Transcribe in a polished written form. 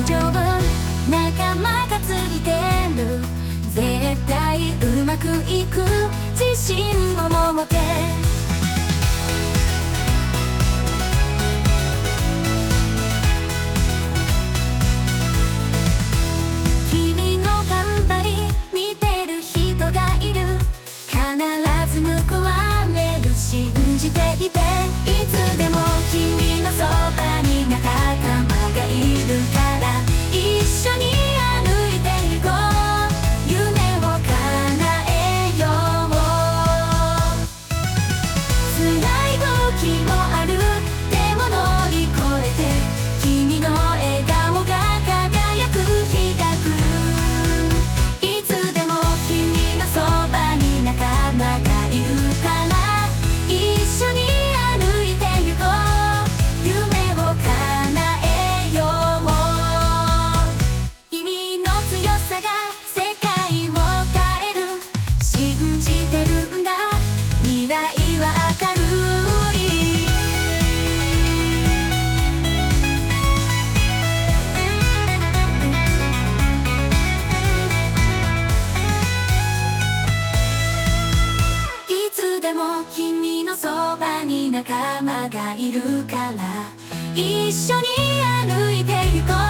大丈夫、仲間がついてる、絶対うまくいく、自信を持て。君の頑張り見てる人がいる、必ず報われる、信じていて。いつでも君のそばに仲間がいるから、一緒に歩いていこう、夢を叶えよう。辛い時もある、でも乗り越えて、君の笑顔が輝く日が来る。いつでも君のそばに仲間がいるから、一緒に歩いて行こう、夢を叶えよう。君の強さが世界を変える、信じてるんだ、未来は明るい。いつでも君のそばに仲間がいるから、一緒に歩いて行こう。